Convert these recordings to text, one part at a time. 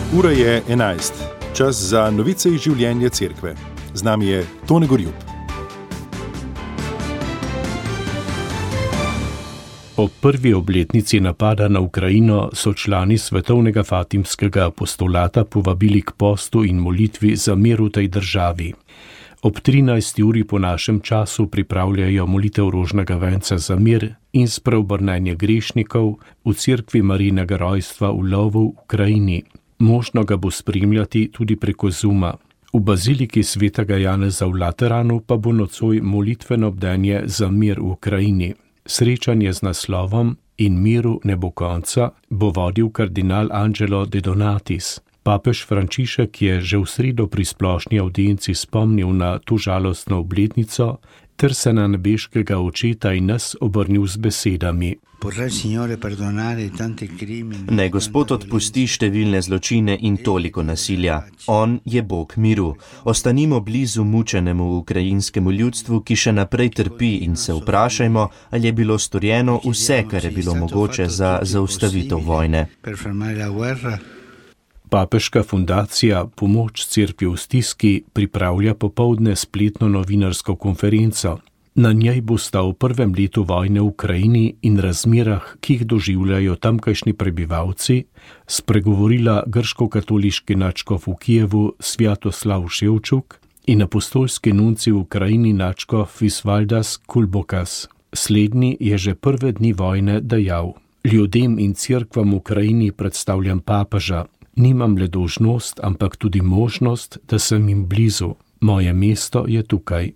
Ura je 11. Čas za novice iz življenja cerkve. Z nami je Tone Gorjup. Ob prvi obletnici napada na Ukrajino so člani Svetovnega Fatimskega apostolata povabili k postu in molitvi za mir v tej državi. Ob 13. uri po našem času pripravljajo molitev rožnega venca za mir in spreobrnenje grešnikov v cerkvi Marijinega rojstva v Lvovu v Ukrajini. Možno ga bo spremljati tudi preko Zooma. V baziliki svetega Janeza v Lateranu pa bo nocoj molitveno bdenje za mir v Ukrajini. Srečanje z naslovom In miru ne bo konca bo vodil kardinal Angelo De Donatis. Papež Frančišek je že v sredo pri splošni avdienci spomnil na to žalostno obletnico ter se na nebeškega očeta in nas obrnil z besedami. Naj Gospod odpusti številne zločine in toliko nasilja. On je Bog miru. Ostanimo blizu mučenemu ukrajinskemu ljudstvu, ki še naprej trpi, in se vprašajmo, ali je bilo storjeno vse, kar je bilo mogoče za zaustavitev vojne. Papeška fundacija Pomoč cerkvi v stiski pripravlja popoldne spletno novinarsko konferenco. Na njej bosta o prvem letu vojne v Ukrajini in razmerah, ki jih doživljajo tamkajšnji prebivalci, spregovorila grško-katoliški nadškof v Kijevu Sviatoslav Ševčuk in apostolski nunci v Ukrajini nadškof Visvaldas Kulbokas. Slednji je že prve dni vojne dejal: Ljudem in cerkvam v Ukrajini predstavljam papeža. Nimam le dolžnost, ampak tudi možnost, da sem jim blizu. Moje mesto je tukaj.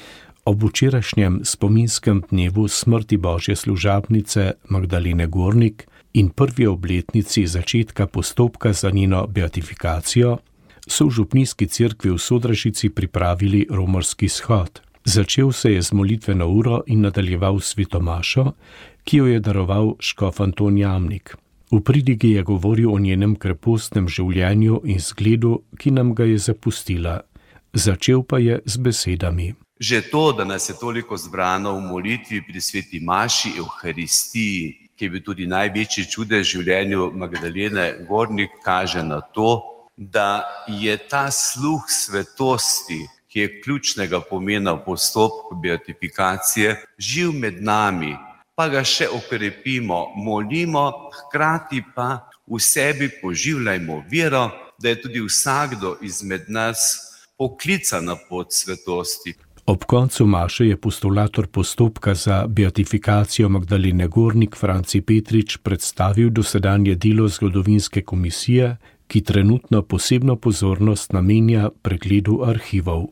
Ob včerajšnjem spominskem dnevu smrti božje služabnice Magdalene Gornik in prvi obletnici začetka postopka za njeno beatifikacijo so v župnijski cerkvi v Sodražici pripravili romarski shod. Začel se je z molitveno uro in nadaljeval svetomašo, ki jo je daroval škof Anton Jamnik. V pridigi je govoril o njenem krepostnem življenju in zgledu, ki nam ga je zapustila. Začel pa je z besedami. Že to, da nas je toliko zbrano v molitvi pri sveti maši, Evharistiji, ki je bil tudi največji čudež v življenju Magdalene Gornik, kaže na to, da je ta sluh svetosti, ki je ključnega pomena v postopku beatifikacije, živ med nami. Pa ga še okrepimo, molimo, hkrati pa v sebi poživljajmo vero, da je tudi vsakdo izmed nas poklican na pot svetosti. Ob koncu maše je postulator postopka za beatifikacijo Magdalene Gornik Franci Petrič predstavil dosedanje delo zgodovinske komisije, ki trenutno posebno pozornost namenja pregledu arhivov.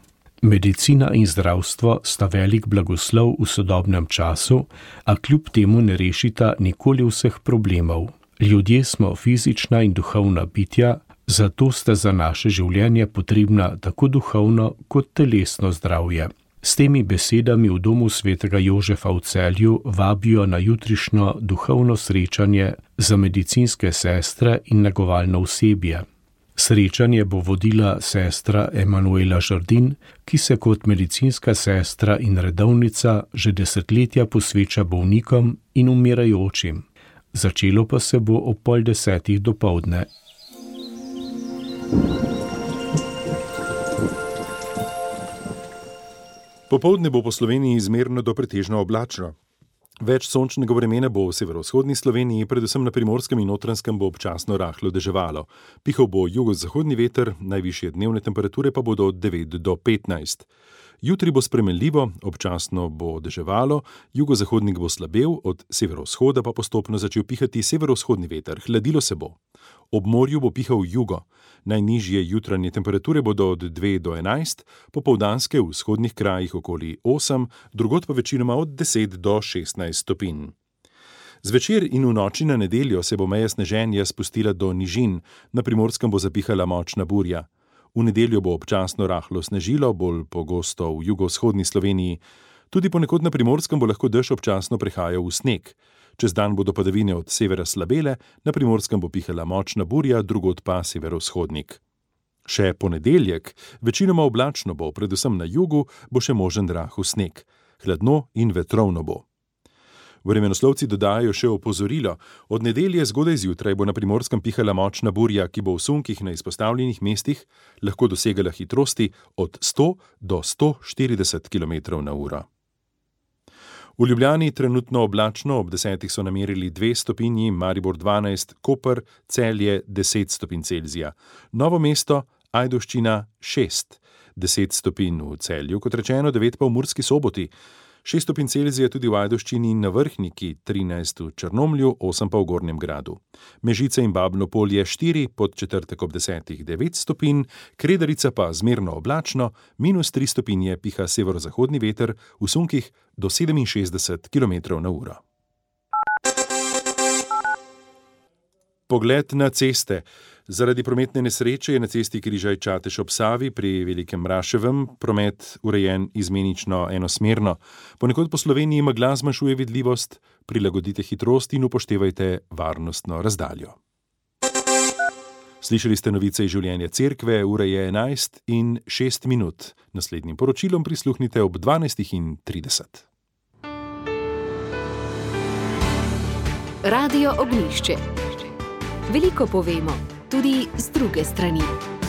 Medicina in zdravstvo sta velik blagoslov v sodobnem času, a kljub temu ne rešita nikoli vseh problemov. Ljudje smo fizična in duhovna bitja, zato sta za naše življenje potrebna tako duhovno kot telesno zdravje. S temi besedami v domu svetega Jožefa v Celju vabijo na jutrišnjo duhovno srečanje za medicinske sestre in negovalno osebje. Srečanje bo vodila sestra Emanuela Žardin, ki se kot medicinska sestra in redovnica že desetletja posveča bolnikom in umirajočim. Začelo pa se bo ob 9:30 dopoldne. Popoldne bo po Sloveniji izmerno do pretežno oblačno. Več sončnega vremena bo v severovzhodni Sloveniji, predvsem na Primorskem in Notranjskem bo občasno rahlo deževalo. Pihal bo jugozahodni veter, najvišje dnevne temperature pa bodo od 9 do 15. Jutri bo spremenljivo, občasno bo deževalo, jugozahodnik bo slabel, od severovzhoda pa postopno začel pihati severovzhodni veter, hladilo se bo. Ob morju bo pihal jugo. Najnižje jutranje temperature bodo od 2 do 11, popoldanske v vzhodnih krajih okoli 8, drugod pa večinoma od 10 do 16 stopinj. Zvečer in v noči na nedeljo se bo meja sneženja spustila do nižin, na Primorskem bo zapihala močna burja. V nedeljo bo občasno rahlo snežilo, bolj pogosto v jugovzhodni Sloveniji. Tudi ponekod na Primorskem bo lahko dež občasno prehajal v sneg. Čez dan bodo padavine od severa slabele, na Primorskem bo pihala močna burja, drugod pa severovzhodnik. Še ponedeljek, večinoma oblačno bo, predvsem na jugu bo še možen rahel sneg. Hladno in vetrovno bo. Vremenoslovci dodajajo še opozorilo. Od nedelje zgodaj zjutraj bo na Primorskem pihala močna burja, ki bo v sunkih na izpostavljenih mestih lahko dosegala hitrosti od 100 do 140 km/h. V Ljubljani trenutno oblačno, ob 10 so namerili 2 stopinji, Maribor 12, Koper, Celje 10 stopinj Celzija. Novo mesto, Ajdovščina 6, 10 stopinj v Celju, kot rečeno 9 pa v Murski Soboti. 6 stopinj Celzija tudi v Ajdovščini in na Vrhniki, 13 v Črnomlju, 8 pa v Gornjem Gradu. Mežice in Babno Polje 4, Podčetrtek ob 10 9 stopinj, Kredarica pa zmerno oblačno, -3 stopinje, piha severozahodni veter, v sunkih do 67 km/h. Pogled na ceste. Zaradi prometne nesreče je na cesti križaj Čatež ob Savi pri Velikem Mraševem promet urejen izmenično enosmerno. Ponekod po Sloveniji megla zmanjšuje vidljivost, prilagodite hitrost in upoštevajte varnostno razdaljo. Slišali ste novice iz življenja cerkve, ura je 11:06. Naslednjim poročilom prisluhnite ob 12:30. Radio Ognjišče. Veliko povemo, tudi z druge strani.